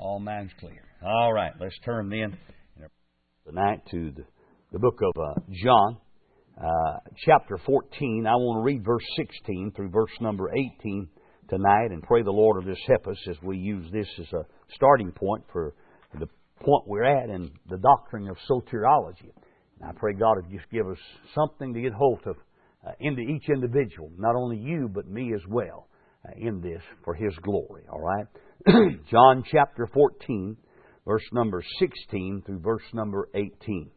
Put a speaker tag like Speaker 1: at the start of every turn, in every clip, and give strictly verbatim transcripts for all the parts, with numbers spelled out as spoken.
Speaker 1: All minds clear. All right, let's turn then tonight to the, the book of uh, John, uh, chapter fourteen. I want to read verse sixteen through verse number eighteen tonight, and pray the Lord will just help us as we use this as a starting point for the point we're at in the doctrine of soteriology. And I pray God will just give us something to get hold of uh, into each individual, not only you, but me as well, uh, in this for His glory. All right? John chapter fourteen, verse number sixteen through verse number eighteen.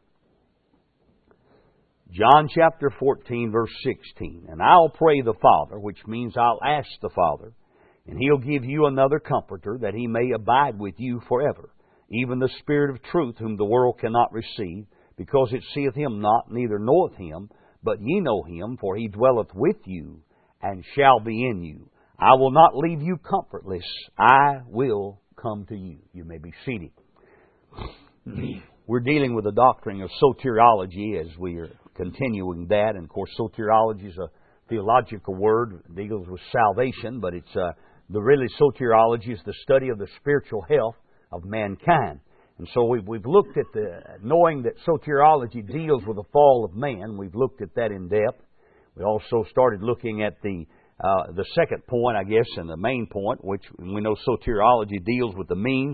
Speaker 1: John chapter fourteen, verse sixteen. And I'll pray the Father, which means I'll ask the Father, and He'll give you another Comforter, that He may abide with you forever, even the Spirit of truth, whom the world cannot receive, because it seeth Him not, neither knoweth Him, but ye know Him, for He dwelleth with you, and shall be in you. I will not leave you comfortless. I will come to you. You may be seated. We're dealing with the doctrine of soteriology as we are continuing that. And of course, soteriology is a theological word. It deals with salvation, but it's uh, the really soteriology is the study of the spiritual health of mankind. And so we've, we've looked at the, knowing that soteriology deals with the fall of man, we've looked at that in depth. We also started looking at the Uh, the second point, I guess, and the main point, which we know soteriology deals with the means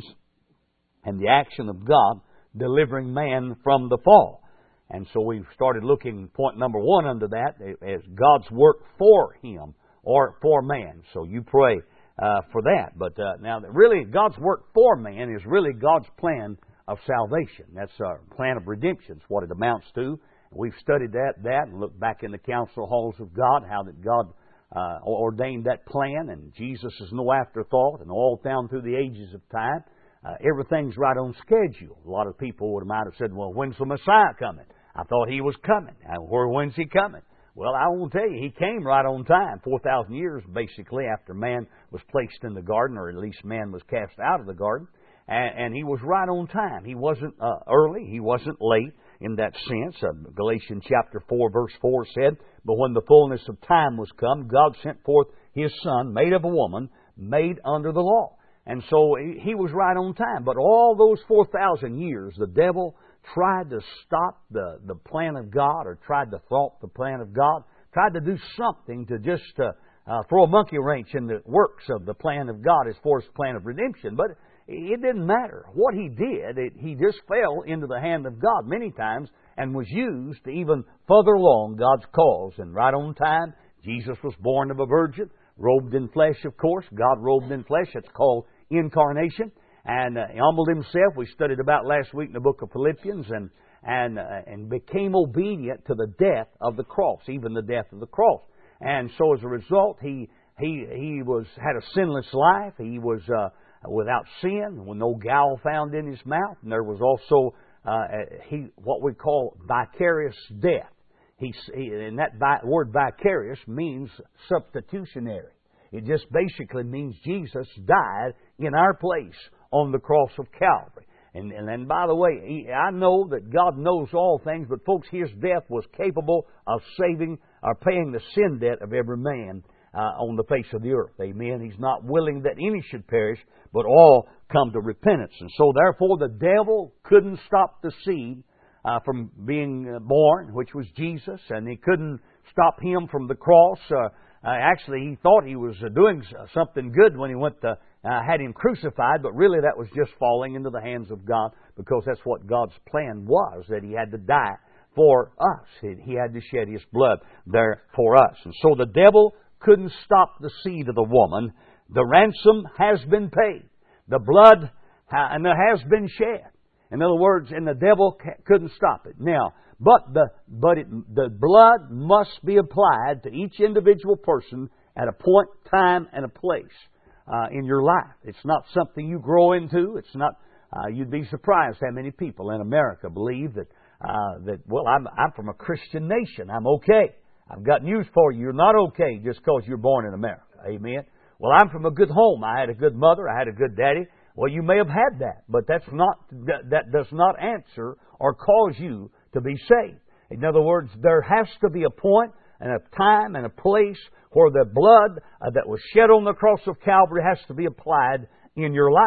Speaker 1: and the action of God delivering man from the fall. And so we've started looking, point number one under that, as God's work for him or for man. So you pray uh, for that. But uh, now, really, God's work for man is really God's plan of salvation. That's our plan of redemption. It's what it amounts to. We've studied that, that and looked back in the council halls of God, how that God Uh, ordained that plan, and Jesus is no afterthought, and all down through the ages of time, uh, everything's right on schedule. A lot of people would might have said, well, when's the Messiah coming? I thought He was coming. Where, when's He coming? Well, I won't tell you, He came right on time, four thousand years basically after man was placed in the garden, or at least man was cast out of the garden, and, and He was right on time. He wasn't uh, early, He wasn't late. In that sense, uh, Galatians chapter four, verse four said, but when the fullness of time was come, God sent forth His Son, made of a woman, made under the law. And so he, he was right on time. But all those four thousand years, the devil tried to stop the, the plan of God, or tried to thwart the plan of God, tried to do something to just uh, uh, throw a monkey wrench in the works of the plan of God as far as plan of redemption. But it didn't matter. What he did, it, he just fell into the hand of God many times and was used to even further along God's cause. And right on time, Jesus was born of a virgin, robed in flesh, of course. God robed in flesh. It's called incarnation. And uh, he humbled Himself. We studied about last week in the book of Philippians, and and uh, and became obedient to the death of the cross, even the death of the cross. And so as a result, he he he was had a sinless life. He was Uh, without sin, with no gall found in His mouth. And there was also uh, he what we call vicarious death. He, he and that vi- word vicarious means substitutionary. It just basically means Jesus died in our place on the cross of Calvary. And and, and by the way, he, I know that God knows all things, but folks, His death was capable of saving or paying the sin debt of every man Uh, on the face of the earth. Amen. He's not willing that any should perish, but all come to repentance. And so therefore the devil couldn't stop the seed uh, from being born, which was Jesus, and he couldn't stop Him from the cross. Uh, uh, actually, he thought he was uh, doing something good when he went to uh, had Him crucified, but really that was just falling into the hands of God, because that's what God's plan was, that He had to die for us. He had to shed His blood there for us. And so the devil couldn't stop the seed of the woman. The ransom has been paid. The blood ha- and there has been shed. In other words, and the devil ca- couldn't stop it. Now, but the but it, the blood must be applied to each individual person at a point, time, and a place uh, in your life. It's not something you grow into. It's not. Uh, you'd be surprised how many people in America believe that uh, that well, I'm I'm from a Christian nation. I'm okay. I've got news for you. You're not okay just because you're born in America. Amen. Well, I'm from a good home. I had a good mother. I had a good daddy. Well, you may have had that, but that's not that does not answer or cause you to be saved. In other words, there has to be a point and a time and a place where the blood uh, that was shed on the cross of Calvary has to be applied in your life.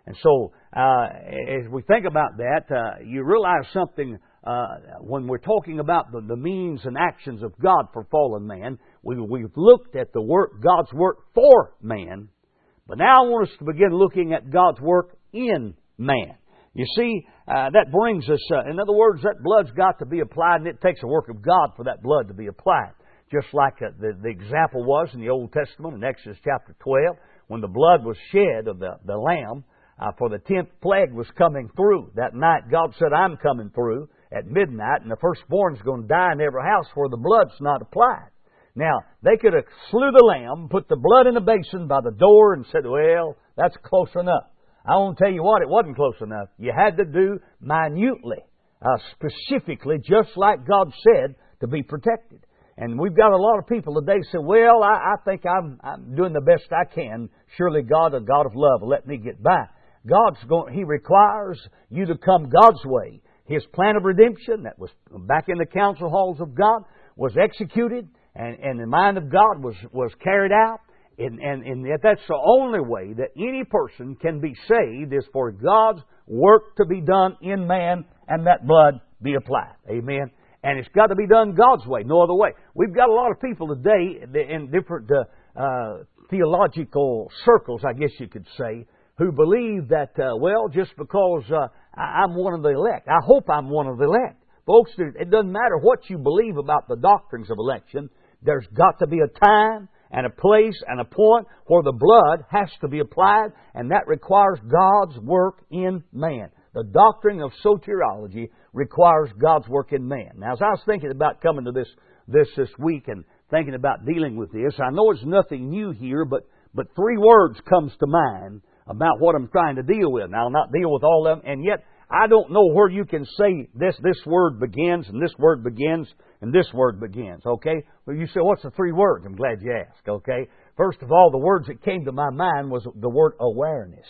Speaker 1: And so, uh, as we think about that, uh, you realize something uh, when we're talking about the, the means and actions of God for fallen man. We, we've looked at the work, God's work for man, but now I want us to begin looking at God's work in man. You see, uh, that brings us, uh, in other words, that blood's got to be applied, and it takes a work of God for that blood to be applied. Just like uh, the, the example was in the Old Testament in Exodus chapter twelve, when the blood was shed of the, the lamb, uh, for the tenth plague was coming through. That night God said, I'm coming through at midnight, and the firstborn's going to die in every house where the blood's not applied. Now, they could have slew the lamb, put the blood in a basin by the door, and said, well, that's close enough. I want to tell you what, it wasn't close enough. You had to do minutely, uh, specifically, just like God said, to be protected. And we've got a lot of people today say, well, I, I think I'm, I'm doing the best I can. Surely God, a God of love, will let me get by. God's going, He requires you to come God's way. His plan of redemption that was back in the council halls of God was executed, and, and the mind of God was, was carried out. And, and, and that's the only way that any person can be saved is for God's work to be done in man and that blood be applied. Amen. And it's got to be done God's way, no other way. We've got a lot of people today in different uh, uh, theological circles, I guess you could say, who believe that, uh, well, just because uh, I'm one of the elect, I hope I'm one of the elect. Folks, it doesn't matter what you believe about the doctrines of election. There's got to be a time and a place and a point where the blood has to be applied, and that requires God's work in man. The doctrine of soteriology requires God's work in man. Now, as I was thinking about coming to this this this week and thinking about dealing with this, I know it's nothing new here, but but three words comes to mind about what I'm trying to deal with. Now, I'll not deal with all of them, and yet I don't know where you can say this this word begins and this word begins and this word begins, okay? Well, you say, what's the three words? I'm glad you asked, okay? First of all, the words that came to my mind was the word awareness.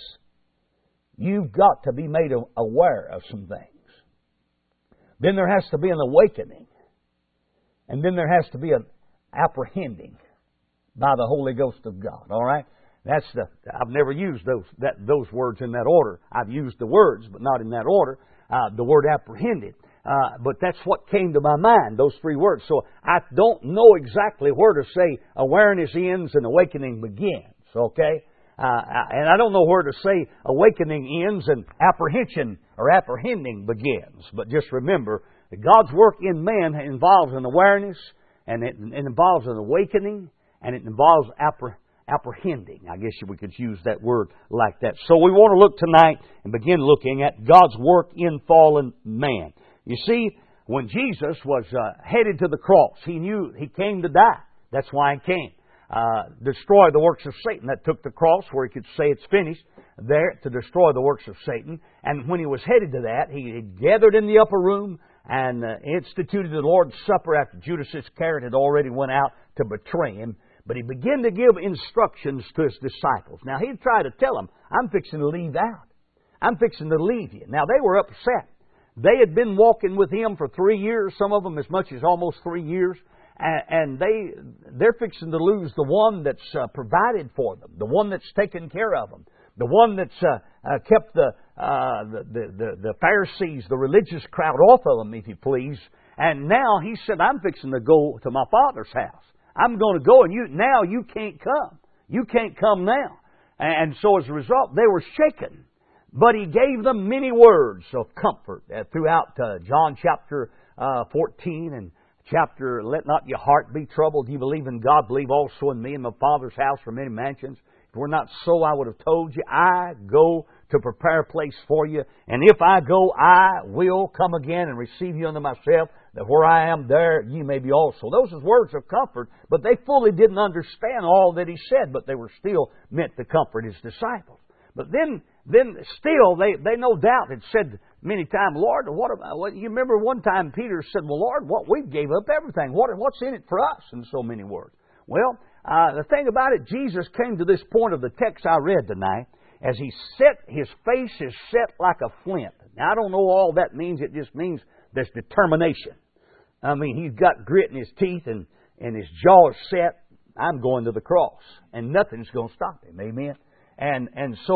Speaker 1: You've got to be made aware of some things. Then there has to be an awakening. And then there has to be an apprehending by the Holy Ghost of God, all right? That's the, I've never used those that, those words in that order. I've used the words, but not in that order. Uh, the word apprehended. Uh, but that's what came to my mind, those three words. So I don't know exactly where to say awareness ends and awakening begins, okay? Uh, and I don't know where to say awakening ends and apprehension or apprehending begins. But just remember, that God's work in man involves an awareness, and it, it involves an awakening, and it involves apprehension. Apprehending. I guess we could use that word like that. So we want to look tonight and begin looking at God's work in fallen man. You see, when Jesus was uh, headed to the cross, He knew He came to die. That's why He came. Uh, destroy the works of Satan. That took the cross where He could say it's finished, there to destroy the works of Satan. And when He was headed to that, He gathered in the upper room and uh, instituted the Lord's Supper after Judas Iscariot had already went out to betray Him. But He began to give instructions to His disciples. Now, He'd try to tell them, I'm fixing to leave out. I'm fixing to leave you. Now, they were upset. They had been walking with Him for three years, some of them as much as almost three years. And they, they're fixing to lose the one that's uh, provided for them, the one that's taken care of them, the one that's uh, uh, kept the, uh, the, the, the Pharisees, the religious crowd off of them, if you please. And now He said, I'm fixing to go to my Father's house. I'm going to go, and you now you can't come. You can't come now. And so as a result, they were shaken. But He gave them many words of comfort uh, throughout uh, John chapter uh, fourteen and chapter, let not your heart be troubled. You believe in God, believe also in me. In my Father's house are many mansions. If it were not so, I would have told you. I go to prepare a place for you. And if I go, I will come again and receive you unto myself, that where I am, there you may be also. Those are words of comfort, but they fully didn't understand all that He said, but they were still meant to comfort His disciples. But then, then still, they, they no doubt had said many times, Lord, what about, what, you remember one time Peter said, well, Lord, what we gave up everything. What, what's in it for us? In so many words. Well, uh, the thing about it, Jesus came to this point of the text I read tonight, as He set, His face is set like a flint. Now, I don't know all that means. It just means there's determination. I mean, He's got grit in His teeth and, and His jaw is set. I'm going to the cross. And nothing's going to stop Him. Amen? And and so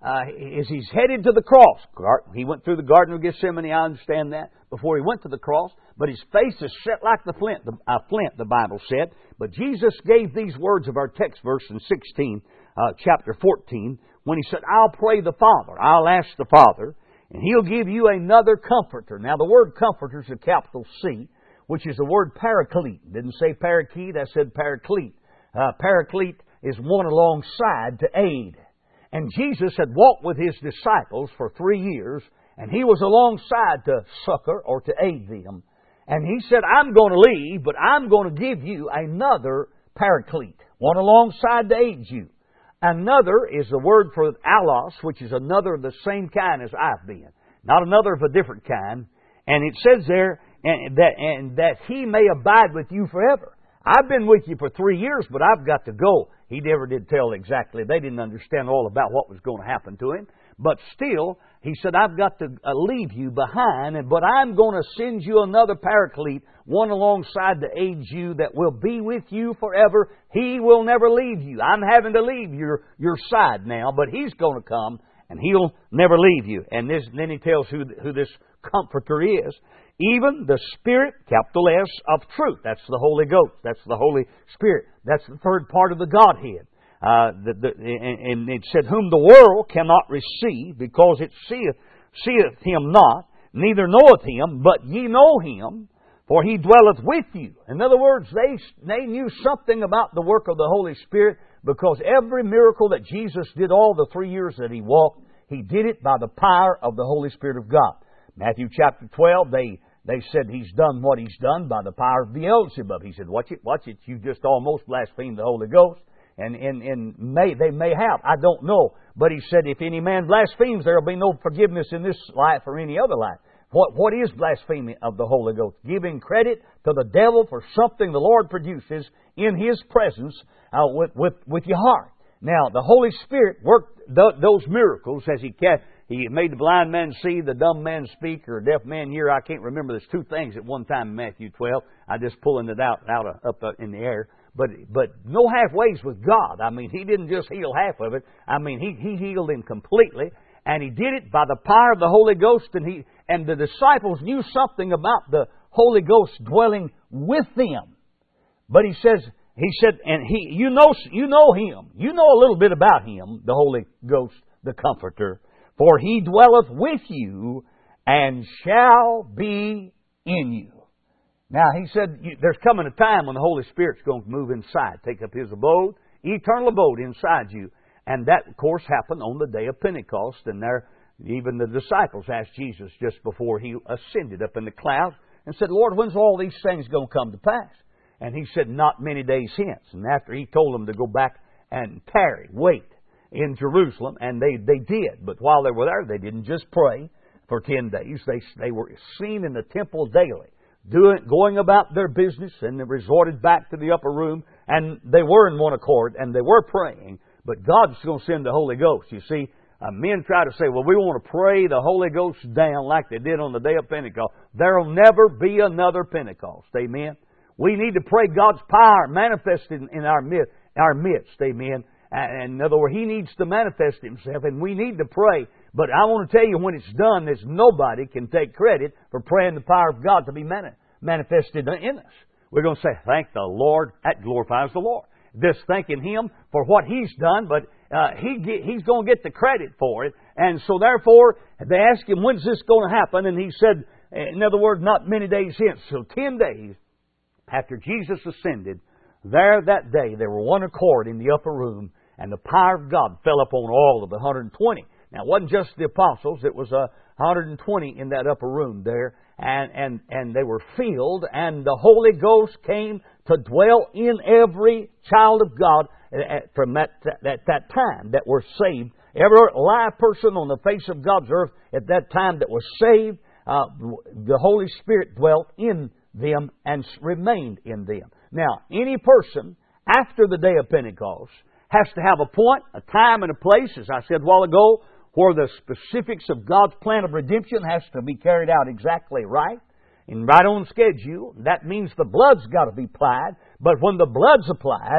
Speaker 1: uh, as He's headed to the cross. He went through the Garden of Gethsemane, I understand that, before He went to the cross. But His face is set like the flint, the, uh, flint, the Bible said. But Jesus gave these words of our text verse in sixteen, uh, chapter fourteen, when He said, I'll pray the Father, I'll ask the Father, and He'll give you another Comforter. Now the word Comforter is a capital C, which is the word Paraclete. It didn't say Parakeet, I said Paraclete. Uh, Paraclete is one alongside to aid. And Jesus had walked with His disciples for three years, and He was alongside to succor or to aid them. And He said, I'm going to leave, but I'm going to give you another Paraclete, one alongside to aid you. Another is the word for allos, which is another of the same kind as I've been. Not another of a different kind. And it says there and that, and that He may abide with you forever. I've been with you for three years, but I've got to go. He never did tell exactly. They didn't understand all about what was going to happen to Him. But still, He said, I've got to leave you behind, but I'm going to send you another Paraclete, one alongside to aid you that will be with you forever. He will never leave you. I'm having to leave your, your side now, but He's going to come, and He'll never leave you. And this, then He tells who, who this Comforter is. Even the Spirit, capital S, of truth. That's the Holy Ghost. That's the Holy Spirit. That's the third part of the Godhead. Uh, the, the, and, and it said, whom the world cannot receive, because it seeth, seeth Him not, neither knoweth Him, but ye know Him, for He dwelleth with you. In other words, they, they knew something about the work of the Holy Spirit, because every miracle that Jesus did all the three years that He walked, He did it by the power of the Holy Spirit of God. Matthew chapter twelve, they, they said He's done what He's done by the power of Beelzebub. He said, watch it, watch it, you just almost blasphemed the Holy Ghost. And, and, and may, they may have, I don't know. But He said, if any man blasphemes, there will be no forgiveness in this life or any other life. What, what is blasphemy of the Holy Ghost? Giving credit to the devil for something the Lord produces in His presence uh, with, with, with your heart. Now, the Holy Spirit worked th- those miracles as He kept. He made the blind man see, the dumb man speak, or deaf man hear. I can't remember. There's two things at one time in Matthew twelve. I'm just pulling it out, out of, up in the air. But but no halfways with God. I mean, He didn't just heal half of it. I mean, He He healed him completely, and He did it by the power of the Holy Ghost. And he and the disciples knew something about the Holy Ghost dwelling with them. But He says, He said, and He, you know, you know Him. You know a little bit about Him, the Holy Ghost, the Comforter. For He dwelleth with you, and shall be in you. Now, He said, there's coming a time when the Holy Spirit's going to move inside, take up His abode, eternal abode inside you. And that, of course, happened on the day of Pentecost. And there, even the disciples asked Jesus just before He ascended up in the clouds and said, Lord, when's all these things going to come to pass? And He said, not many days hence. And after He told them to go back and tarry, wait in Jerusalem, and they, they did. But while they were there, they didn't just pray for ten days. They, they were seen in the temple daily, doing, going about their business, and they resorted back to the upper room, and they were in one accord, and they were praying. But God's going to send the Holy Ghost. You see, uh, men try to say, well, we want to pray the Holy Ghost down like they did on the day of Pentecost. There will never be another Pentecost. Amen. We need to pray God's power manifested in, in our, midst, our midst. Amen. And in other words, He needs to manifest Himself, and we need to pray. But I want to tell you, when it's done, there's nobody can take credit for praying the power of God to be mani- manifested in us. We're going to say, thank the Lord. That glorifies the Lord. Just thanking Him for what He's done, but uh, he get, He's going to get the credit for it. And so therefore, they asked Him, when's this going to happen? And He said, in other words, not many days hence. So ten days after Jesus ascended, there that day, there were one accord in the upper room, and the power of God fell upon all of the one hundred twenty. Now, it wasn't just the apostles. It was uh, one hundred twenty in that upper room there. And, and, and they were filled, and the Holy Ghost came to dwell in every child of God from that, that, that time that were saved. Every live person on the face of God's earth at that time that was saved, uh, the Holy Spirit dwelt in them and remained in them. Now, any person after the day of Pentecost has to have a point, a time, and a place, as I said a while ago, where the specifics of God's plan of redemption has to be carried out exactly right and right on schedule. That means the blood's got to be applied. But when the blood's applied,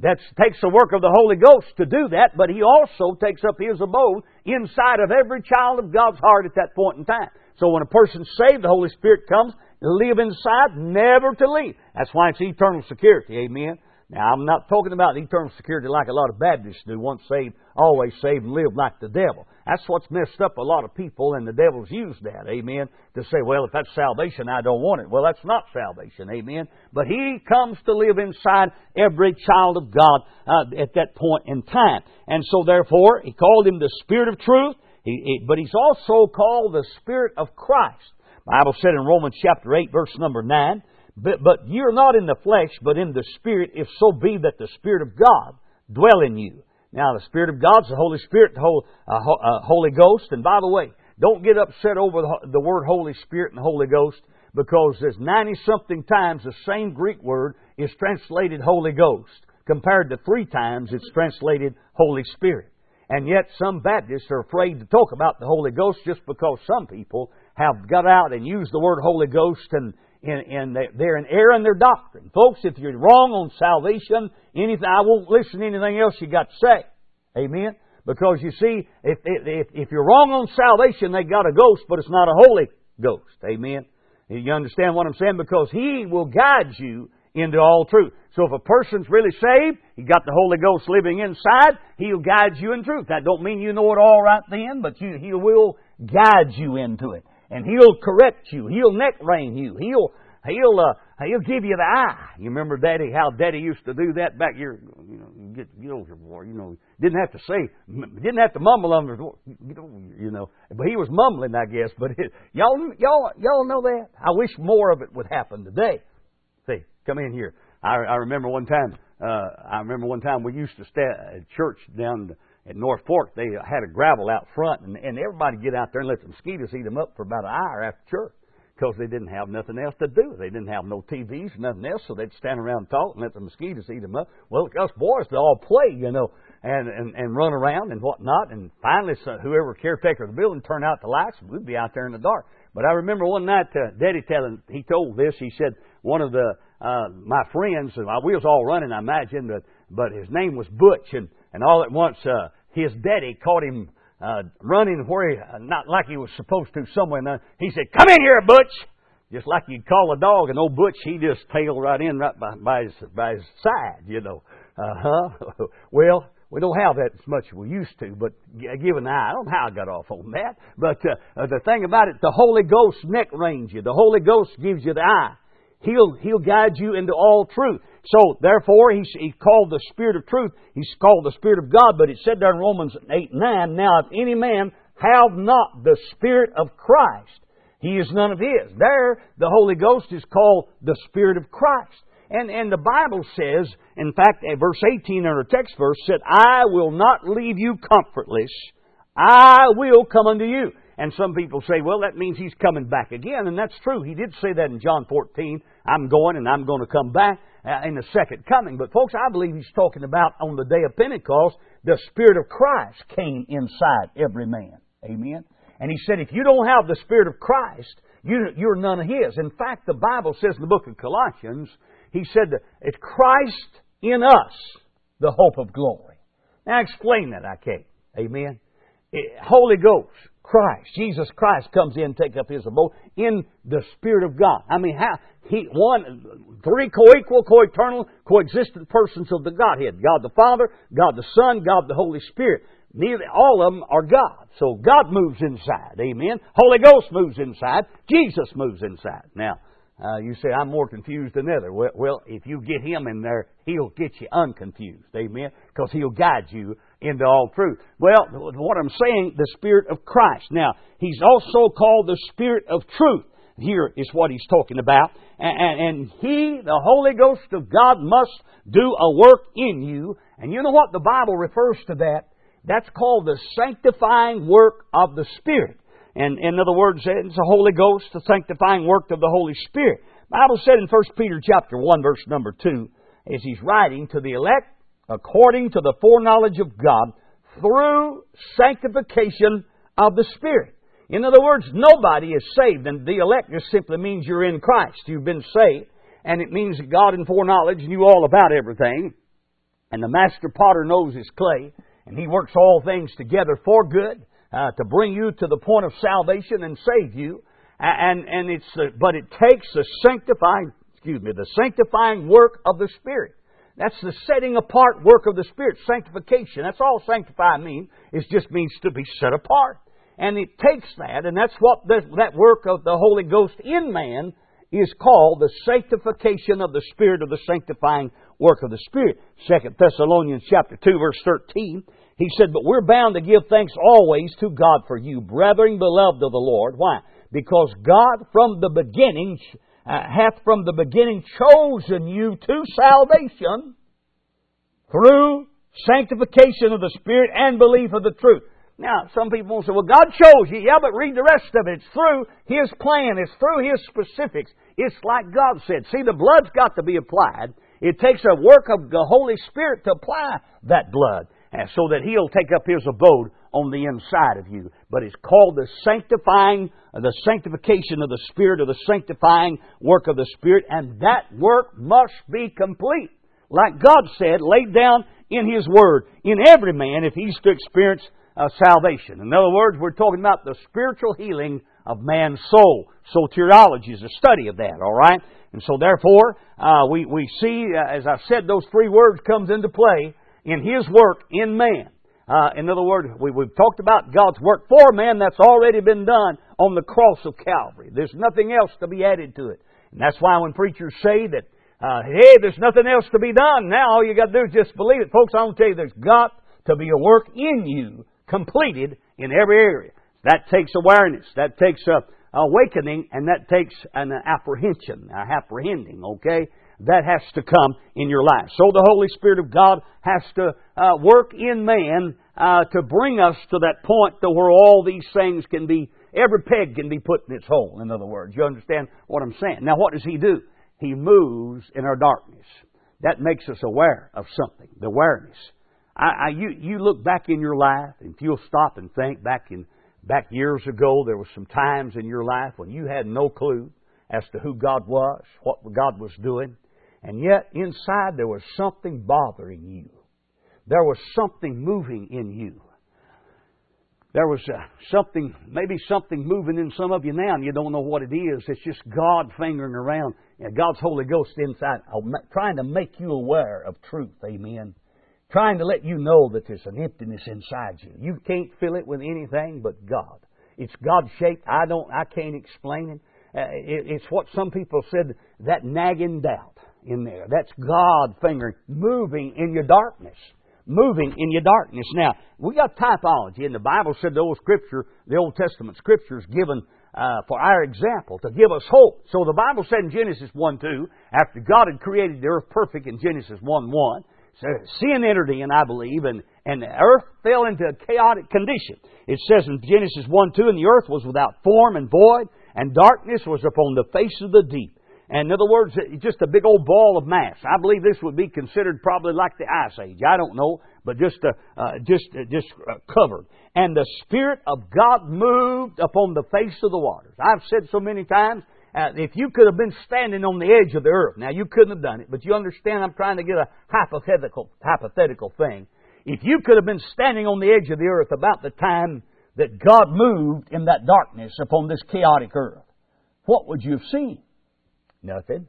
Speaker 1: that takes the work of the Holy Ghost to do that, but He also takes up His abode inside of every child of God's heart at that point in time. So when a person's saved, the Holy Spirit comes to live inside, never to leave. That's why it's eternal security. Amen. Now, I'm not talking about eternal security like a lot of Baptists do. Once saved, always saved, and live like the devil. That's what's messed up a lot of people, and the devil's used that, amen, to say, well, if that's salvation, I don't want it. Well, that's not salvation, amen. But He comes to live inside every child of God uh, at that point in time. And so, therefore, He called Him the Spirit of truth, he, he, but He's also called the Spirit of Christ. The Bible said in Romans chapter eight, verse number nine, But, but you're not in the flesh, but in the Spirit, if so be that the Spirit of God dwell in you. Now, the Spirit of God's the Holy Spirit, the whole, uh, uh, Holy Ghost. And by the way, don't get upset over the, the word Holy Spirit and Holy Ghost, because there's ninety-something times the same Greek word is translated Holy Ghost, compared to three times it's translated Holy Spirit. And yet some Baptists are afraid to talk about the Holy Ghost just because some people have got out and used the word Holy Ghost and And, and they're in error in their doctrine. Folks, if you're wrong on salvation, anything, I won't listen to anything else you got to say. Amen? Because you see, if, if, if you're wrong on salvation, they got a ghost, but it's not a Holy Ghost. Amen? You understand what I'm saying? Because He will guide you into all truth. So if a person's really saved, He got the Holy Ghost living inside, He'll guide you in truth. That don't mean you know it all right then, but you, He will guide you into it. And He'll correct you. He'll neck rein you. He'll He'll uh, He'll give you the eye. You remember Daddy, how Daddy used to do that back here. You know, get get over here, boy. You know, didn't have to say, didn't have to mumble under the door. Get over here, you know. But he was mumbling, I guess. But it, y'all y'all y'all know that. I wish more of it would happen today. See, come in here. I I remember one time. Uh, I remember one time we used to stay at church down at North Fork. They had a gravel out front, and, and everybody get out there and let the mosquitoes eat them up for about an hour after church, because they didn't have nothing else to do. They didn't have no T Vs, nothing else, so they'd stand around and talk and let the mosquitoes eat them up. Well, us boys, they all play, you know, and, and, and run around and whatnot. And finally, so whoever caretaker of the building turned out the lights, and we'd be out there in the dark. But I remember one night, uh, Daddy telling, he told this, he said, one of the, uh, my friends, and we was all running, I imagine, but, but his name was Butch, and, and all at once, uh, his daddy caught him, uh, running where he, uh, not like he was supposed to somewhere. And he said, "Come in here, Butch." Just like you'd call a dog, and old Butch, he just tailed right in right by, by his, by his side, you know. Uh-huh. Well, we don't have that as much as we used to, but given the eye, I don't know how I got off on that. But uh, the thing about it, the Holy Ghost neck reins you. The Holy Ghost gives you the eye. He'll, he'll guide you into all truth. So, therefore, he's, he's called the Spirit of truth. He's called the Spirit of God. But it said there in Romans eight nine, "Now if any man have not the Spirit of Christ, he is none of his." There, the Holy Ghost is called the Spirit of Christ. And, and the Bible says, in fact, verse eighteen in our text verse said, "I will not leave you comfortless. I will come unto you." And some people say, well, that means He's coming back again. And that's true. He did say that in John fourteen. I'm going and I'm going to come back uh, in the second coming. But folks, I believe He's talking about on the day of Pentecost, the Spirit of Christ came inside every man. Amen. And He said, if you don't have the Spirit of Christ, you, you're none of His. In fact, the Bible says in the book of Colossians, He said that it's Christ in us, the hope of glory. Now explain that, I can't. Amen. It, Holy Ghost, Christ, Jesus Christ comes in and takes up His abode in the Spirit of God. I mean, how He one, three co-equal, co-eternal, co-existent persons of the Godhead: God the Father, God the Son, God the Holy Spirit. Nearly all of them are God. So God moves inside. Amen. Holy Ghost moves inside. Jesus moves inside. Now, uh, you say, I'm more confused than other. Well, well, if you get Him in there, He'll get you unconfused. Amen. Because He'll guide you into all truth. Well, what I'm saying, the Spirit of Christ. Now, He's also called the Spirit of truth. Here is what He's talking about. And, and He, the Holy Ghost of God, must do a work in you. And you know what? The Bible refers to that. That's called the sanctifying work of the Spirit. And in other words, it's the Holy Ghost, the sanctifying work of the Holy Spirit. The Bible said in First Peter chapter one, verse number two, as he's writing, to the elect, according to the foreknowledge of God, through sanctification of the Spirit. In other words, nobody is saved. And the elect just simply means you're in Christ. You've been saved. And it means that God in foreknowledge knew all about everything. And the master potter knows his clay, and He works all things together for good, uh, to bring you to the point of salvation and save you. And, and it's, uh, but it takes the sanctifying, excuse me, the sanctifying work of the Spirit. That's the setting apart work of the Spirit, sanctification. That's all sanctify means. It just means to be set apart. And it takes that, and that's what the, that work of the Holy Ghost in man is called, the sanctification of the Spirit, or the sanctifying work of the Spirit. Second Thessalonians chapter two, verse thirteen, he said, "But we're bound to give thanks always to God for you, brethren beloved of the Lord." Why? Because God from the beginning uh, hath from the beginning chosen you to salvation through sanctification of the Spirit and belief of the truth. Now, some people will say, well, God chose you. Yeah, but read the rest of it. It's through His plan. It's through His specifics. It's like God said. See, the blood's got to be applied. It takes a work of the Holy Spirit to apply that blood, and so that He'll take up His abode on the inside of you. But it's called the sanctifying, the sanctification of the Spirit, or the sanctifying work of the Spirit, and that work must be complete. Like God said, laid down in His Word, in every man, if he's to experience uh, salvation. In other words, we're talking about the spiritual healing of man's soul. Soteriology is a study of that, all right? And so therefore, uh, we, we see, uh, as I said, those three words comes into play in His work in man. Uh, in other words, we, we've talked about God's work for man. That's already been done on the cross of Calvary. There's nothing else to be added to it. And that's why when preachers say that, uh, hey, there's nothing else to be done, now all you got to do is just believe it. Folks, I want to tell you, there's got to be a work in you completed in every area. That takes awareness. That takes a awakening, and that takes an apprehension, a apprehending, okay? That has to come in your life. So the Holy Spirit of God has to uh, work in man uh, to bring us to that point to where all these things can be, every peg can be put in its hole, in other words. You understand what I'm saying? Now what does He do? He moves in our darkness. That makes us aware of something, the awareness. I, I, you, you look back in your life, and if you'll stop and think back in Back years ago, there were some times in your life when you had no clue as to who God was, what God was doing, and yet inside there was something bothering you. There was something moving in you. There was uh, something, maybe something moving in some of you now, and you don't know what it is. It's just God fingering around, and God's Holy Ghost inside, trying to make you aware of truth. Amen. Trying to let you know that there's an emptiness inside you. You can't fill it with anything but God. It's God-shaped. I don't. I can't explain it. Uh, it. It's what some people said, that nagging doubt in there. That's God fingering, moving in your darkness. Moving in your darkness. Now, we got typology, and the Bible said the Old Scripture, the Old Testament Scriptures given uh, for our example, to give us hope. So the Bible said in Genesis one two, after God had created the earth perfect in Genesis one one, so sin entered in, I believe, and, and the earth fell into a chaotic condition. It says in Genesis one two, and the earth was without form and void, and darkness was upon the face of the deep. And in other words, just a big old ball of mass. I believe this would be considered probably like the Ice Age. I don't know, but just uh, uh, just uh, just uh, covered. And the Spirit of God moved upon the face of the waters. I've said so many times, Uh, if you could have been standing on the edge of the earth, now you couldn't have done it, but you understand I'm trying to get a hypothetical hypothetical thing. If you could have been standing on the edge of the earth about the time that God moved in that darkness upon this chaotic earth, what would you have seen? Nothing.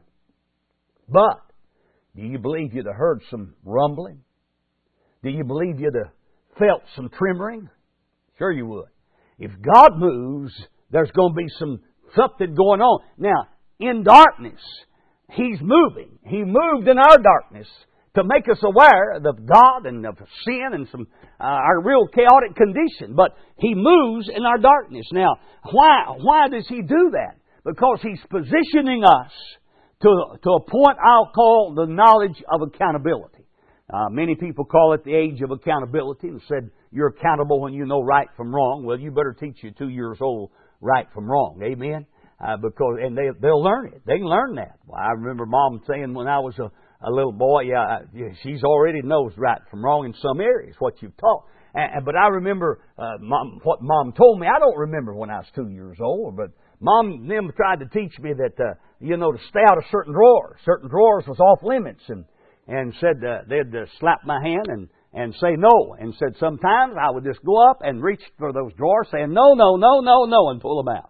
Speaker 1: But do you believe you'd have heard some rumbling? Do you believe you'd have felt some tremoring? Sure you would. If God moves, there's going to be some something going on. Now, in darkness, He's moving. He moved in our darkness to make us aware of God and of sin and some uh, our real chaotic condition. But He moves in our darkness. Now, why why does He do that? Because He's positioning us to, to a point I'll call the knowledge of accountability. Uh, many people call it the age of accountability and said you're accountable when you know right from wrong. Well, you better teach your two years old right from wrong. Amen? Uh, because and they, they'll learn it. They can learn that. Well, I remember Mom saying when I was a, a little boy, yeah, yeah, she's already knows right from wrong in some areas, what you've taught. And, but I remember uh, Mom, what Mom told me. I don't remember when I was two years old, but Mom and them tried to teach me that, uh, you know, to stay out of certain drawers. Certain drawers was off limits. And and said uh, they'd uh, slap my hand and, and say no. And said sometimes I would just go up and reach for those drawers saying no, no, no, no, no, and pull them out.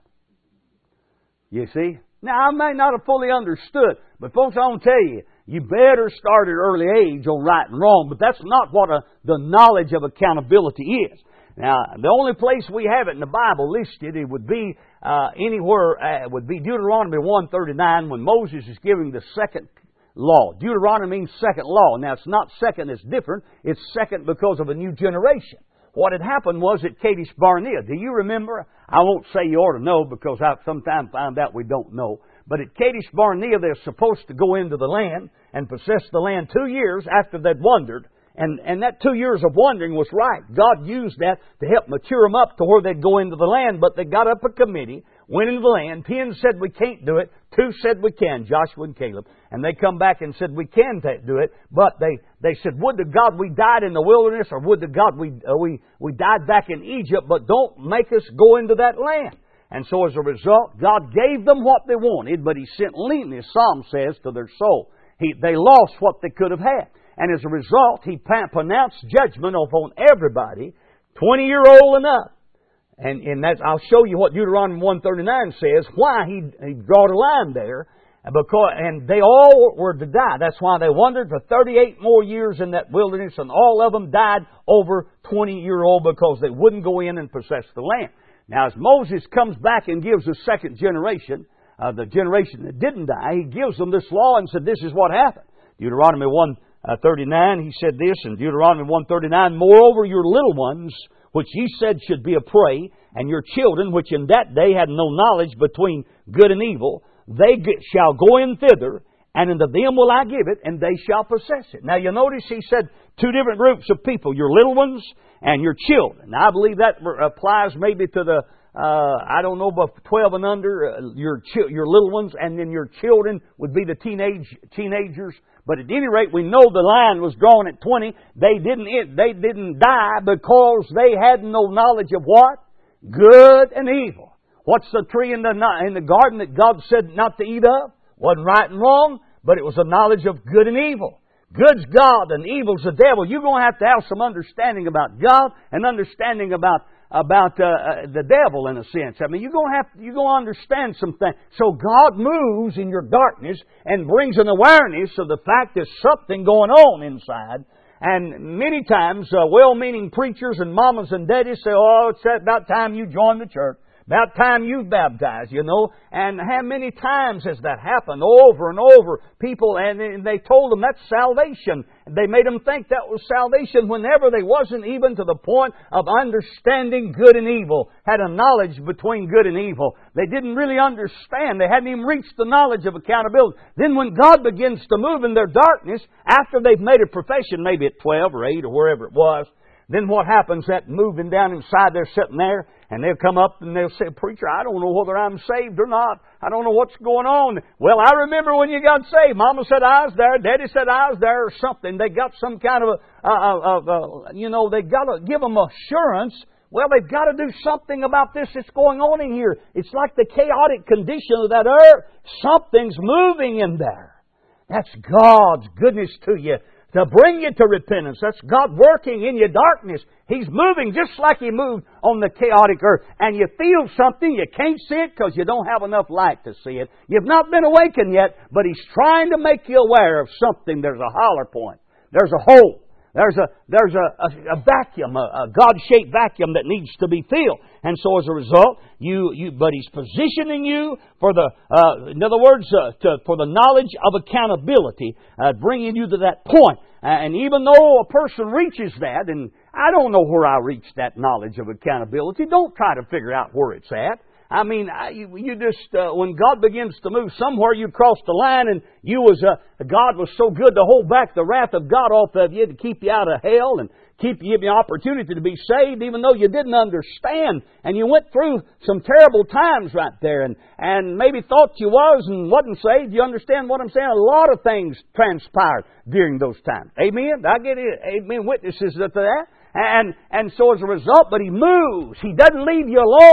Speaker 1: You see? Now, I may not have fully understood, but folks, I want to tell you, you better start at early age on right and wrong, but that's not what a, the knowledge of accountability is. Now, the only place we have it in the Bible listed, it would be uh, anywhere, uh, would be Deuteronomy one thirty-nine when Moses is giving the second law. Deuteronomy means second law. Now, it's not second as different. It's second because of a new generation. What had happened was at Kadesh Barnea. Do you remember? I won't say you ought to know because I've sometimes found out we don't know. But at Kadesh Barnea, they're supposed to go into the land and possess the land two years after they'd wandered. And, and that two years of wandering was right. God used that to help mature them up to where they'd go into the land. But they got up a committee, went into the land. Ten said we can't do it. Two said we can, Joshua and Caleb. And they come back and said we can do it. But they, they said, would to God we died in the wilderness, or would to God we, uh, we, we died back in Egypt, but don't make us go into that land. And so as a result, God gave them what they wanted, but He sent leanness, Psalm says, to their soul. He, they lost what they could have had. And as a result, He pronounced judgment upon everybody, twenty-year-old and up. And, and that's, I'll show you what Deuteronomy one thirty-nine says, why He, he drawed a line there. Because, and they all were to die. That's why they wandered for thirty-eight more years in that wilderness, and all of them died over twenty-year-old because they wouldn't go in and possess the land. Now, as Moses comes back and gives the second generation, uh, the generation that didn't die, he gives them this law and said, this is what happened. Deuteronomy one thirty-nine, he said this in Deuteronomy one thirty-nine, moreover, your little ones, which ye said should be a prey, and your children, which in that day had no knowledge between good and evil, they shall go in thither, and unto them will I give it, and they shall possess it. Now you notice he said two different groups of people, your little ones and your children. Now I believe that applies maybe to the, uh, I don't know, but twelve and under, uh, your chi- your little ones, and then your children would be the teenage teenagers. But at any rate, we know the line was drawn at twenty. They didn't, they didn't die because they had no knowledge of what? Good and evil. What's the tree in the, in the garden that God said not to eat of? Wasn't right and wrong, but it was a knowledge of good and evil. Good's God and evil's the devil. You're going to have to have some understanding about God and understanding about about uh, the devil in a sense. I mean, you're going to have you're going to understand some things. So God moves in your darkness and brings an awareness of the fact there's something going on inside. And many times, uh, well-meaning preachers and mamas and daddies say, "Oh, it's about time you join the church. About time you baptized, you know." And how many times has that happened? Over and over. People, and they told them that's salvation. They made them think that was salvation whenever they wasn't even to the point of understanding good and evil. Had a knowledge between good and evil. They didn't really understand. They hadn't even reached the knowledge of accountability. Then when God begins to move in their darkness, after they've made a profession, maybe at twelve or eight or wherever it was, then what happens? That moving down inside, they're sitting there, and they'll come up and they'll say, "Preacher, I don't know whether I'm saved or not. I don't know what's going on." "Well, I remember when you got saved. Mama said I was there. Daddy said I was there," or something. They got some kind of a, uh, uh, uh, you know, they got to give them assurance. Well, they've got to do something about this that's going on in here. It's like the chaotic condition of that earth. Something's moving in there. That's God's goodness to you, to bring you to repentance. That's God working in your darkness. He's moving just like He moved on the chaotic earth. And you feel something, you can't see it because you don't have enough light to see it. You've not been awakened yet, but He's trying to make you aware of something. There's a holler point. There's a hole. There's a there's a, a, a vacuum, a, a God-shaped vacuum that needs to be filled. And so as a result, you you but He's positioning you for the, uh, in other words, uh, to, for the knowledge of accountability, uh, bringing you to that point. Uh, and even though a person reaches that, and I don't know where I reached that knowledge of accountability, don't try to figure out where it's at. I mean, you, you just, uh, when God begins to move somewhere, you cross the line and you was, uh, God was so good to hold back the wrath of God off of you to keep you out of hell and keep you, give you an opportunity to be saved even though you didn't understand. And you went through some terrible times right there and, and maybe thought you was and wasn't saved. You understand what I'm saying? A lot of things transpired during those times. Amen? I get it. Amen. Witnesses to that. And, and so as a result, but He moves. He doesn't leave you alone.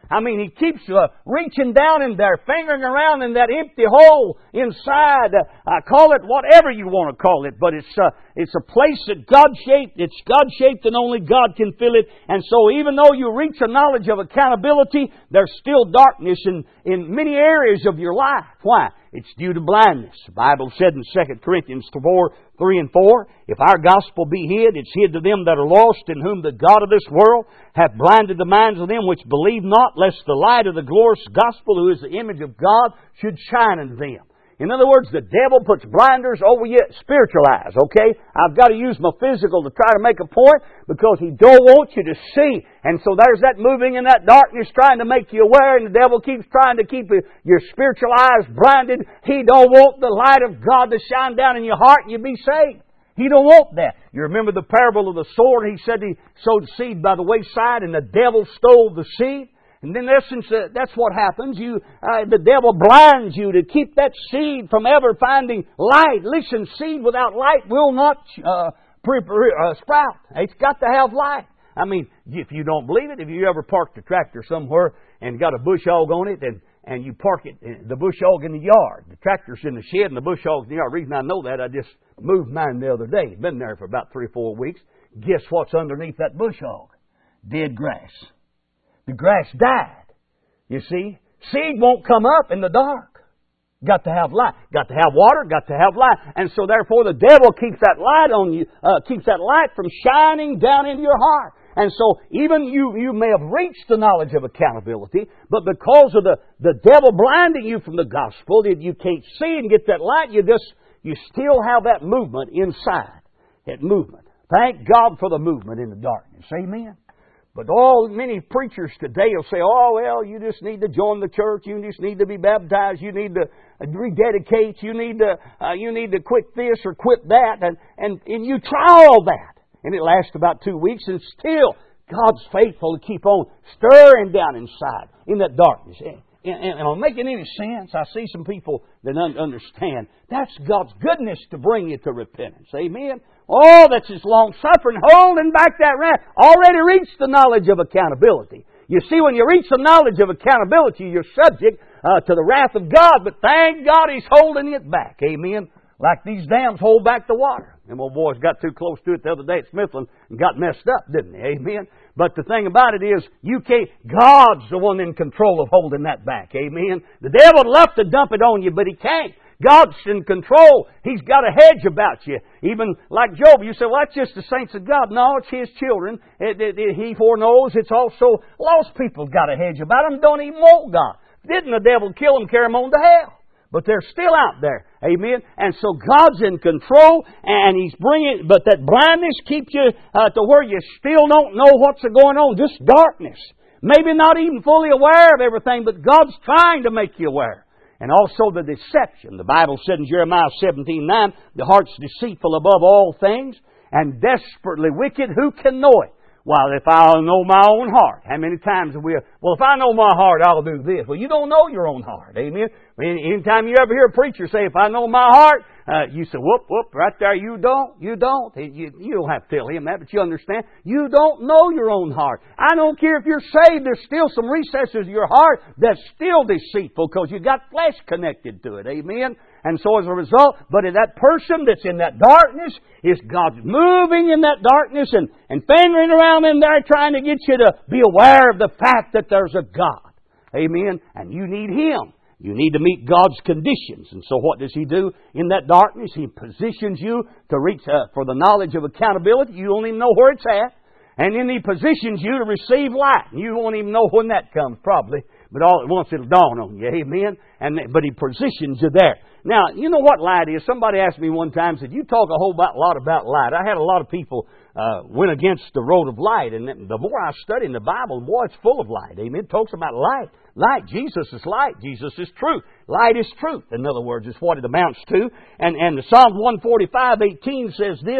Speaker 1: I mean, he keeps uh, reaching down in there, fingering around in that empty hole inside. Uh, I call it whatever you want to call it, but it's uh, it's a place that God shaped. It's God shaped, and only God can fill it. And so, even though you reach a knowledge of accountability, there's still darkness in in many areas of your life. Why? It's due to blindness. The Bible said in Second Corinthians four, three and four, if our gospel be hid, it's hid to them that are lost, in whom the God of this world hath blinded the minds of them which believe not, lest the light of the glorious gospel, who is the image of God, should shine unto them. In other words, the devil puts blinders over your spiritual eyes, okay? I've got to use my physical to try to make a point because he don't want you to see. And so there's that moving in that darkness trying to make you aware, and the devil keeps trying to keep your spiritual eyes blinded. He don't want the light of God to shine down in your heart and you be saved. He don't want that. You remember the parable of the sower? He said he sowed seed by the wayside and the devil stole the seed. And in essence, uh, that's what happens. You, uh, the devil blinds you to keep that seed from ever finding light. Listen, seed without light will not uh, pre- pre- uh, sprout. It's got to have light. I mean, if you don't believe it, if you ever parked a tractor somewhere and got a bush hog on it, and, and you park it, the bush hog in the yard, the tractor's in the shed and the bush hog's in the yard. The reason I know that, I just moved mine the other day. Been there for about three or four weeks. Guess what's underneath that bush hog? Dead grass. The grass died. You see? Seed won't come up in the dark. Got to have light. Got to have water. Got to have light. And so therefore the devil keeps that light on you, uh, keeps that light from shining down into your heart. And so even you, you may have reached the knowledge of accountability, but because of the, the devil blinding you from the gospel, that you can't see and get that light, you just, you still have that movement inside. That movement. Thank God for the movement in the darkness. Amen. But all many preachers today will say, oh, well, you just need to join the church. You just need to be baptized. You need to rededicate. You need to, uh, you need to quit this or quit that. And, and, and you try all that. And it lasts about two weeks and still God's faithful to keep on stirring down inside in that darkness. And, and, and am I making any sense? I see some people that don't understand. That's God's goodness to bring you to repentance. Amen? Oh, that's His long-suffering, holding back that wrath. Already reached the knowledge of accountability. You see, when you reach the knowledge of accountability, you're subject uh, to the wrath of God. But thank God He's holding it back. Amen? Like these dams hold back the water. Them old boys got too close to it the other day at Smithland and got messed up, didn't they? Amen? But the thing about it is, you can't, God's the one in control of holding that back. Amen? The devil would love to dump it on you, but he can't. God's in control. He's got a hedge about you. Even like Job, you say, well, that's just the saints of God. No, it's His children. It, it, it, he foreknows it's also lost people got a hedge about them. Don't even want God. Didn't the devil kill them, carry them on to hell? But they're still out there. Amen? And so God's in control, and He's bringing, but that blindness keeps you uh, to where you still don't know what's going on. Just darkness. Maybe not even fully aware of everything, but God's trying to make you aware. And also the deception. The Bible said in Jeremiah seventeen nine, the heart's deceitful above all things and desperately wicked. Who can know it? Well, if I know my own heart. How many times have we, well, if I know my heart, I'll do this. Well, you don't know your own heart. Amen? I mean, anytime you ever hear a preacher say, if I know my heart, uh, you say, whoop, whoop, right there, you don't, you don't. You, you don't have to tell him that, but you understand. You don't know your own heart. I don't care if you're saved, there's still some recesses of your heart that's still deceitful because you got flesh connected to it. Amen? And so as a result, but in that person that's in that darkness, is God moving in that darkness and, and fingering around in there trying to get you to be aware of the fact that there's a God. Amen? And you need Him. You need to meet God's conditions. And so what does He do in that darkness? He positions you to reach uh, for the knowledge of accountability. You don't even know where it's at. And then He positions you to receive light. You won't even know when that comes, probably. But all at once it'll dawn on you. Amen? And But He positions you there. Now, you know what light is? Somebody asked me one time, said, you talk a whole lot about light. I had a lot of people uh, went against the road of light. And the more I study in the Bible, the more it's full of light. Amen? It talks about light. Light. Jesus is light. Jesus is truth. Light is truth. In other words, is what it amounts to. And, and the Psalm one forty-five eighteen says this,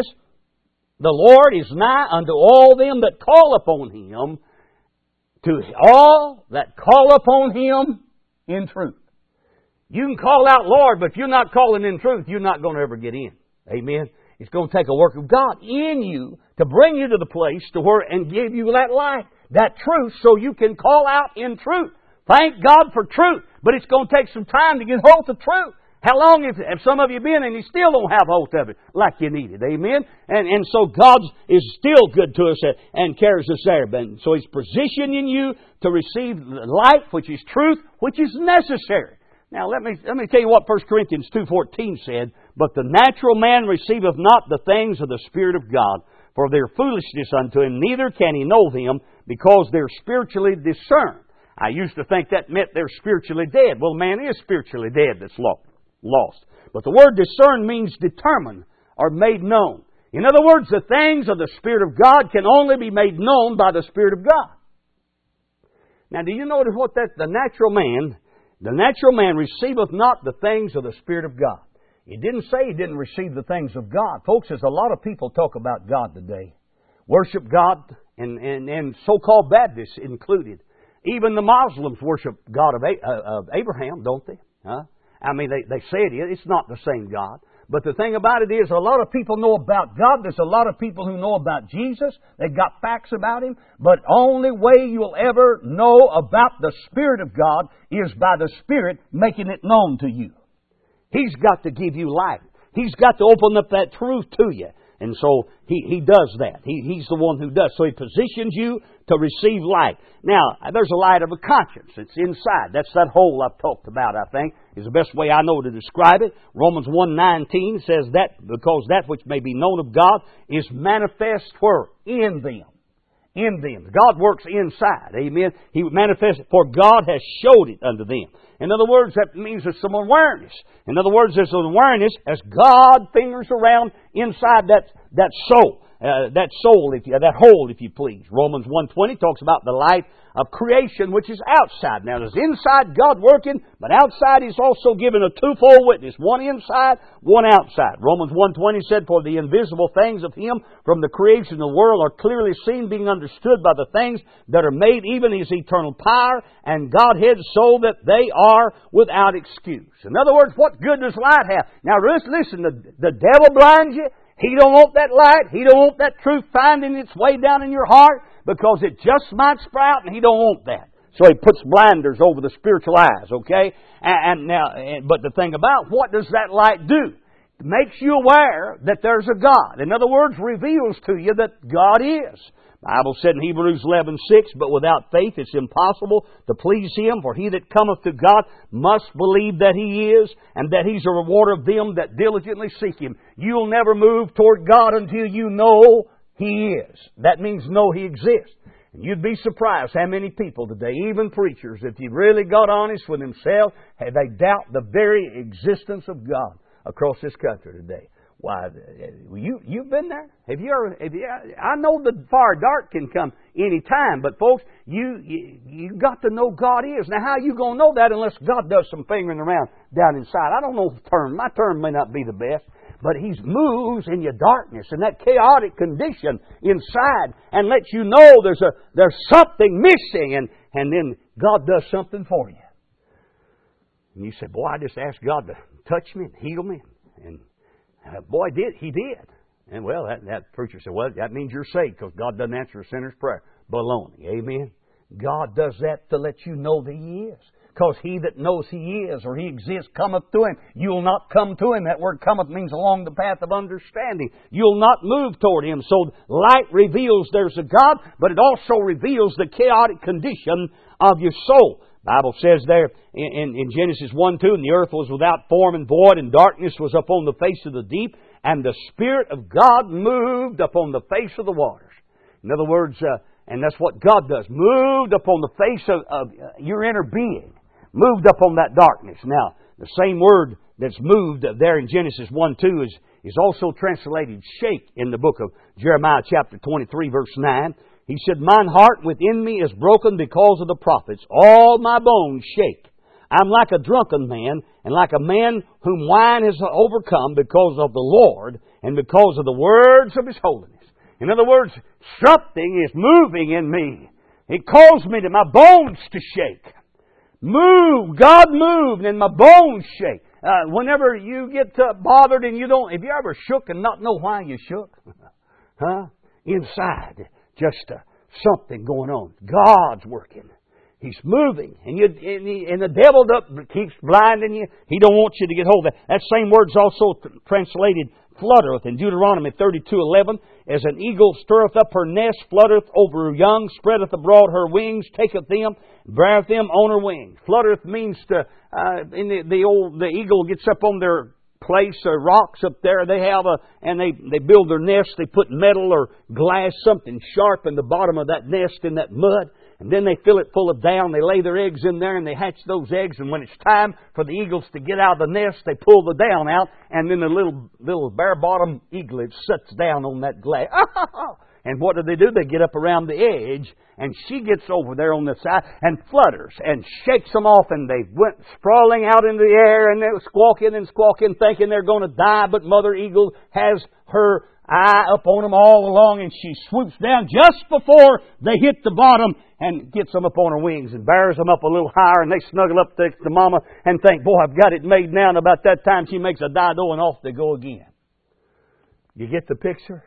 Speaker 1: the Lord is nigh unto all them that call upon Him, to all that call upon Him in truth. You can call out Lord, but if you're not calling in truth, you're not going to ever get in. Amen? It's going to take a work of God in you to bring you to the place to where and give you that light. that truth so you can call out in truth. Thank God for truth, but it's going to take some time to get hold of truth. How long have, have some of you been and you still don't have hold of it like you need it? Amen? And and so God is still good to us and carries us there. But, so He's positioning you to receive light, which is truth, which is necessary. Now let me let me tell you what First Corinthians two fourteen said. But the natural man receiveth not the things of the Spirit of God, for they are foolishness unto him, neither can he know them, because they are spiritually discerned. I used to think that meant they're spiritually dead. Well, man is spiritually dead that's lost. But the word discern means determined or made known. In other words, the things of the Spirit of God can only be made known by the Spirit of God. Now, do you notice what that, the natural man, the natural man receiveth not the things of the Spirit of God. It didn't say he didn't receive the things of God. Folks, there's a lot of people talk about God today. Worship God, and, and, and so-called Baptists included. Even the Muslims worship God of, uh, of Abraham, don't they? Huh? I mean, they, they say it is. It's not the same God. But the thing about it is, a lot of people know about God. There's a lot of people who know about Jesus. They've got facts about Him. But only way you'll ever know about the Spirit of God is by the Spirit making it known to you. He's got to give you light. He's got to open up that truth to you. And so He, he does that. He, he's the one who does. So He positions you to receive light. Now, there's a light of a conscience. It's inside. That's that hole I've talked about, I think, is the best way I know to describe it. Romans one nineteen says that because that which may be known of God is manifest where? In them. In them. God works inside. Amen. He manifests it, for God has showed it unto them. In other words, that means there's some awareness. In other words, there's an awareness as God fingers around inside that, that soul. Uh, that soul, if you, that hole, if you please. Romans one twenty talks about the light of creation, which is outside. Now, there's inside God working, but outside He's also given a twofold witness. One inside, one outside. Romans one twenty said, for the invisible things of Him from the creation of the world are clearly seen, being understood by the things that are made, even His eternal power and Godhead, so that they are without excuse. In other words, what good does light have? Now, listen, the, the devil blinds you. He don't want that light. He don't want that truth finding its way down in your heart because it just might sprout, and he don't want that. So he puts blinders over the spiritual eyes, okay? And, and now, and, but the thing about what does that light do? It makes you aware that there's a God. In other words, reveals to you that God is. The Bible said in Hebrews eleven six, but without faith it's impossible to please Him, for he that cometh to God must believe that He is, and that He's a rewarder of them that diligently seek Him. You'll never move toward God until you know He is. That means know He exists. And you'd be surprised how many people today, even preachers, if you really got honest with themselves, they doubt the very existence of God across this country today. Why, you, you've been there? Have you ever, have you, I know the far dark can come any time, but folks, you, you, you got to know God is. Now, how are you going to know that unless God does some fingering around down inside? I don't know the term. My term may not be the best, but He moves in your darkness and that chaotic condition inside and lets you know there's a, there's something missing, and, and then God does something for you. And you say, boy, I just asked God to touch me and heal me. And Uh, boy, did he did. And well, that, that preacher said, well, that means you're saved because God doesn't answer a sinner's prayer. Baloney. Amen. God does that to let you know that He is. Because he that knows He is or He exists cometh to Him. You'll not come to Him. That word cometh means along the path of understanding. You'll not move toward Him. So light reveals there's a God, but it also reveals the chaotic condition of your soul. The Bible says there in, in, in Genesis one two, and the earth was without form and void, and darkness was upon the face of the deep, and the Spirit of God moved upon the face of the waters. In other words, uh, and that's what God does, moved upon the face of, of your inner being, moved upon that darkness. Now, the same word that's moved there in Genesis one two is, is also translated shake in the book of Jeremiah chapter twenty-three verse nine. He said, mine heart within me is broken because of the prophets. All my bones shake. I'm like a drunken man, and like a man whom wine has overcome because of the Lord and because of the words of His holiness. In other words, something is moving in me. It caused me to my bones to shake. Move. God moved and my bones shake. Uh, whenever you get uh, bothered and you don't, have you ever shook and not know why you shook? Huh? Inside. Just uh, something going on. God's working. He's moving. And, you, and, he, and the devil keeps blinding you. He don't want you to get hold of that. That same word's also translated fluttereth in Deuteronomy thirty-two eleven. As an eagle stirreth up her nest, fluttereth over her young, spreadeth abroad her wings, taketh them, beareth them on her wings. Fluttereth means to, uh, in the, the old, the eagle gets up on their place or rocks up there. They have a, and they, they build their nest. They put metal or glass, something sharp in the bottom of that nest in that mud. And then they fill it full of down. They lay their eggs in there and they hatch those eggs. And when it's time for the eagles to get out of the nest, they pull the down out. And then the little, little bare-bottom eaglet sits down on that glass. And what do they do? They get up around the edge, and she gets over there on the side and flutters and shakes them off, and they went sprawling out in the air, and they're squawking and squawking, thinking they're going to die. But Mother Eagle has her eye up on them all along, and she swoops down just before they hit the bottom and gets them up on her wings and bears them up a little higher, and they snuggle up next to Mama and think, boy, I've got it made now. And about that time, she makes a dido, and off they go again. You get the picture?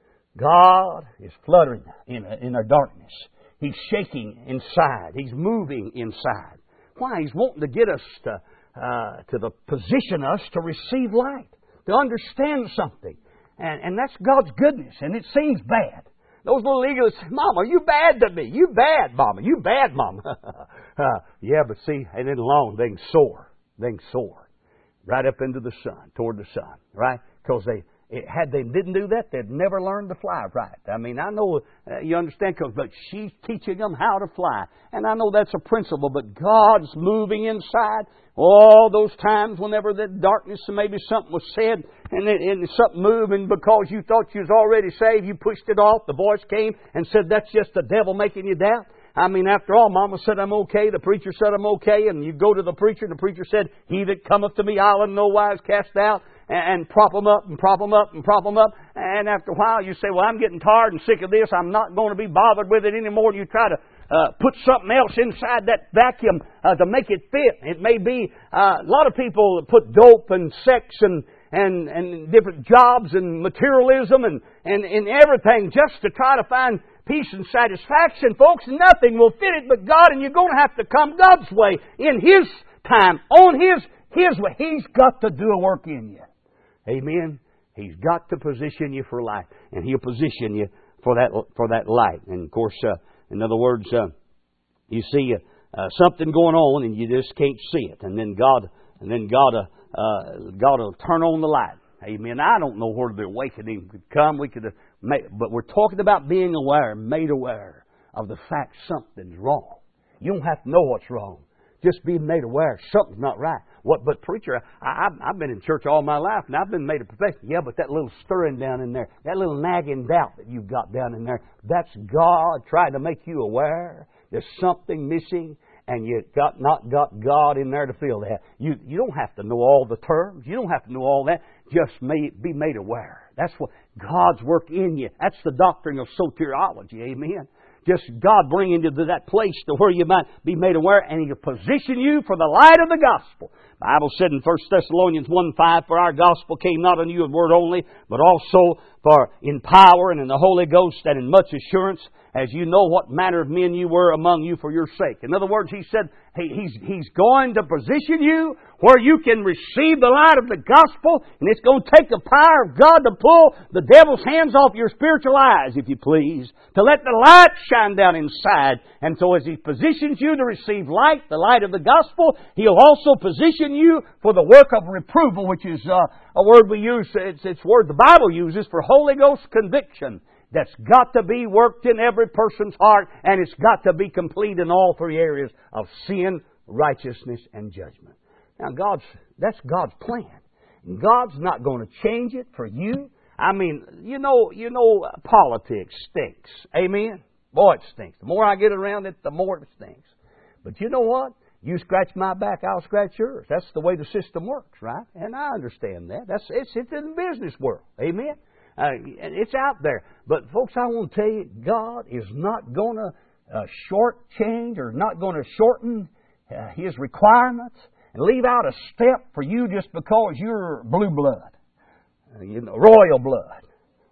Speaker 1: God is fluttering in a, in a darkness. He's shaking inside. He's moving inside. Why? He's wanting to get us to, uh, to the position us to receive light, to understand something. And, and that's God's goodness. And it seems bad. Those little eagles say, Mama, you bad to me. You bad, Mama. You bad, Mama. uh, yeah, but see, it isn't long. They can soar. They can soar right up into the sun, toward the sun, right? Because they... It, had they didn't do that, they'd never learn to fly right. I mean, I know uh, you understand, cause, but she's teaching them how to fly. And I know that's a principle, but God's moving inside. All those times whenever the darkness and maybe something was said and, it, and something moving because you thought you was already saved, you pushed it off. The voice came and said, that's just the devil making you doubt. I mean, after all, Mama said I'm okay. The preacher said I'm okay. And you go to the preacher, and the preacher said, he that cometh to me, I'll in no wise cast out. And prop them up and prop them up and prop them up. And after a while you say, well, I'm getting tired and sick of this. I'm not going to be bothered with it anymore. You try to uh, put something else inside that vacuum uh, to make it fit. It may be uh, a lot of people put dope and sex and, and, and different jobs and materialism and, and, and everything just to try to find peace and satisfaction. Folks, nothing will fit it but God, and you're going to have to come God's way in His time, on His, His way. He's got to do a work in you. Amen. He's got to position you for life, and He'll position you for that for that light. And of course, uh, in other words, uh, you see uh, uh, something going on, and you just can't see it, and then God, and then God, uh, uh, God will turn on the light. Amen. I don't know where the awakening could come. We could, have made, but we're talking about being aware, made aware of the fact something's wrong. You don't have to know what's wrong. Just being made aware something's not right. What? But preacher, I, I've been in church all my life, and I've been made a profession. Yeah, but that little stirring down in there, that little nagging doubt that you've got down in there, that's God trying to make you aware there's something missing, and you got not got God in there to fill that. You you don't have to know all the terms. You don't have to know all that. Just may, be made aware. That's what God's work in you. That's the doctrine of soteriology. Amen. Just God bringing you to that place to where you might be made aware, and He'll position you for the light of the gospel. The Bible said in First Thessalonians one five, for our gospel came not unto you in word only, but also for in power and in the Holy Ghost and in much assurance, as you know what manner of men you were among you for your sake. In other words, He said he, He's, He's going to position you where you can receive the light of the gospel, and it's going to take the power of God to pull the devil's hands off your spiritual eyes, if you please, to let the light shine down inside. And so as He positions you to receive light, the light of the gospel, He'll also position you for the work of reproval, which is uh, a word we use, it's, it's a word the Bible uses for Holy Ghost conviction. That's got to be worked in every person's heart, and it's got to be complete in all three areas of sin, righteousness, and judgment. Now, God's that's God's plan. God's not going to change it for you. I mean, you know, you know, politics stinks. Amen? Boy, it stinks. The more I get around it, the more it stinks. But you know what? You scratch my back, I'll scratch yours. That's the way the system works, right? And I understand that. That's it's, it's in the business world. Amen? Uh, it's out there. But folks, I want to tell you, God is not going to uh, shortchange or not going to shorten uh, His requirements and leave out a step for you just because you're blue blood, uh, you know, royal blood,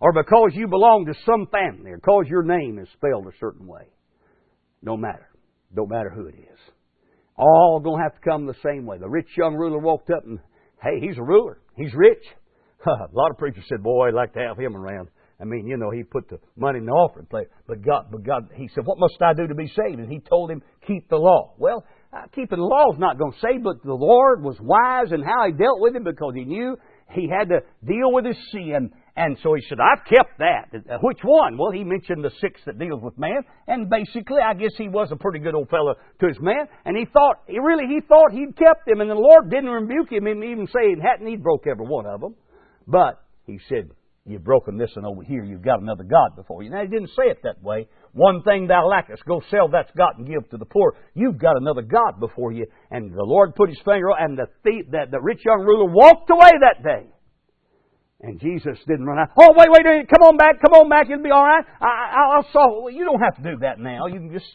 Speaker 2: or because you belong to some family, or because your name is spelled a certain way. Don't matter. Don't matter who it is. All going to have to come the same way. The rich young ruler walked up and, hey, he's a ruler. He's rich. A lot of preachers said, boy, I'd like to have him around. I mean, you know, he put the money in the offering plate. But God, but God, he said, what must I do to be saved? And he told him, keep the law. Well, uh, keeping the law is not going to save, but the Lord was wise in how He dealt with him because He knew he had to deal with his sin. And so he said, I've kept that. Which one? Well, he mentioned the six that deals with man. And basically, I guess he was a pretty good old fellow to his man. And he thought, he really, he thought he'd kept them. And the Lord didn't rebuke him and even say he hadn't. He broke every one of them. But He said, you've broken this, and over here you've got another God before you. Now, He didn't say it that way. One thing thou lackest, go sell that's got and give to the poor. You've got another God before you. And the Lord put His finger on, and the thief, that the rich young ruler walked away that day. And Jesus didn't run out. Oh, wait, wait, wait, come on back, come on back, it'll be all right. I, I, I'll solve it. Well, you don't have to do that now. You can just,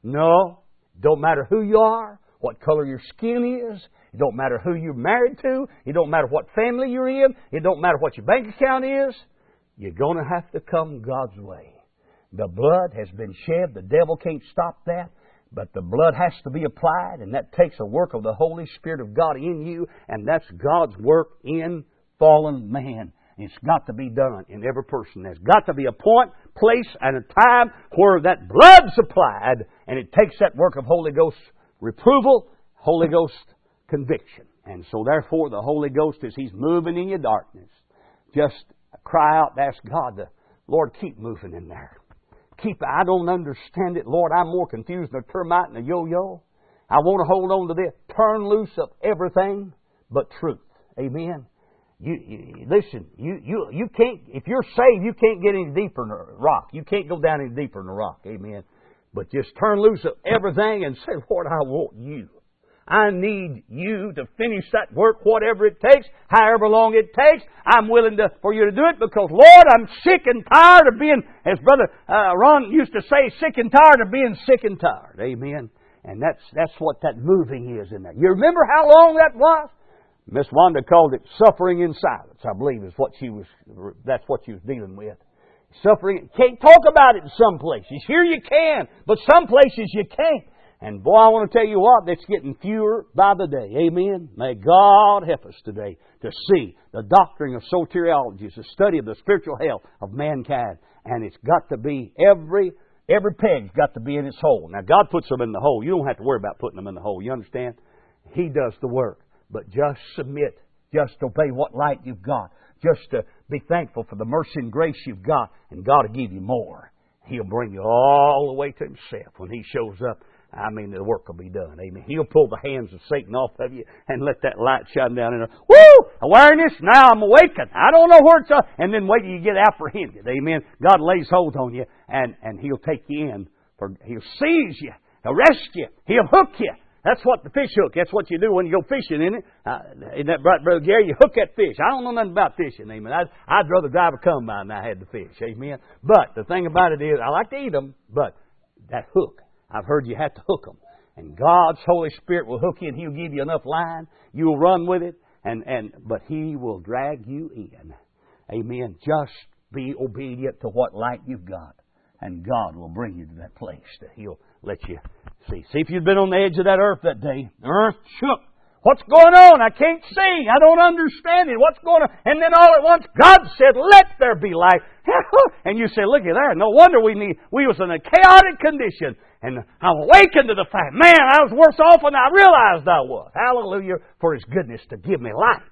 Speaker 2: no. Don't matter who you are, what color your skin is. It don't matter who you're married to. It don't matter what family you're in. It don't matter what your bank account is. You're going to have to come God's way. The blood has been shed. The devil can't stop that. But the blood has to be applied, and that takes a work of the Holy Spirit of God in you, and that's God's work in fallen man. It's got to be done in every person. There's got to be a point, place, and a time where that blood's applied, and it takes that work of Holy Ghost reproval, Holy Ghost conviction. And so therefore the Holy Ghost, as He's moving in your darkness, just cry out and ask God to, Lord, keep moving in there. Keep, I don't understand it, Lord. I'm more confused than a termite and a yo-yo. I want to hold on to this. Turn loose of everything but truth. Amen. You, you listen, you, you, you can't, if you're saved, you can't get any deeper in the rock. You can't go down any deeper in the rock. Amen. But just turn loose of everything and say, Lord, I want You. I need You to finish that work, whatever it takes, however long it takes. I'm willing to, for You to do it because, Lord, I'm sick and tired of being, as Brother uh, Ron used to say, sick and tired of being sick and tired. Amen. And that's, that's what that moving is in there. You remember how long that was? Miss Wanda called it suffering in silence, I believe is what she was, that's what she was dealing with. Suffering, can't talk about it in some places. Here you can, but some places you can't. And boy, I want to tell you what, that's getting fewer by the day. Amen. May God help us today to see the doctrine of soteriology is the study of the spiritual health of mankind. And it's got to be, every every peg's got to be in its hole. Now, God puts them in the hole. You don't have to worry about putting them in the hole. You understand? He does the work. But just submit. Just obey what light you've got. Just to be thankful for the mercy and grace you've got. And God will give you more. He'll bring you all the way to Himself. When He shows up, I mean, the work will be done. Amen. He'll pull the hands of Satan off of you and let that light shine down in there. Woo! Awareness. Now I'm awakened. I don't know where it's at. And then wait till you get apprehended. Amen. God lays hold on you and, and He'll take you in. For He'll seize you. Arrest you. He'll hook you. That's what the fish hook. That's what you do when you go fishing, isn't it? Uh, isn't that right, Brother Gary? You hook that fish. I don't know nothing about fishing, amen. I'd, I'd rather drive a combine than I had the fish, amen. But the thing about it is, I like to eat them, but that hook, I've heard you have to hook them. And God's Holy Spirit will hook you and He'll give you enough line. You'll run with it, and, and but He will drag you in. Amen. Just be obedient to what light you've got. And God will bring you to that place that He'll let you see. See, if you'd been on the edge of that earth that day, the earth shook. What's going on? I can't see. I don't understand it. What's going on? And then all at once, God said, let there be light. And you say, look at there. No wonder we need, we was in a chaotic condition. And I'm awakened to the fact, man, I was worse off than I realized I was. Hallelujah for His goodness to give me light.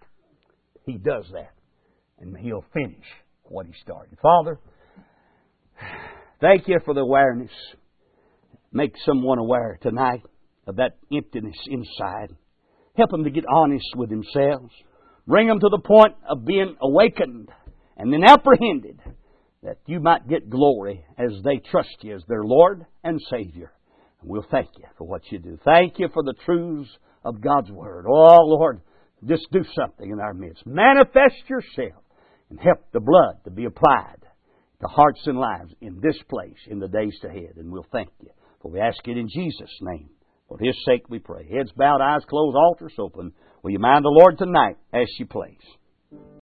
Speaker 2: He does that. And He'll finish what He started. Father, thank You for the awareness. Make someone aware tonight of that emptiness inside. Help them to get honest with themselves. Bring them to the point of being awakened and then apprehended that You might get glory as they trust You as their Lord and Savior. And we'll thank You for what You do. Thank You for the truths of God's Word. Oh, Lord, just do something in our midst. Manifest Yourself and help the blood to be applied to hearts and lives in this place in the days ahead. And we'll thank You. For we ask it in Jesus' name. For His sake we pray. Heads bowed, eyes closed, altars open. Will you mind the Lord tonight as she plays?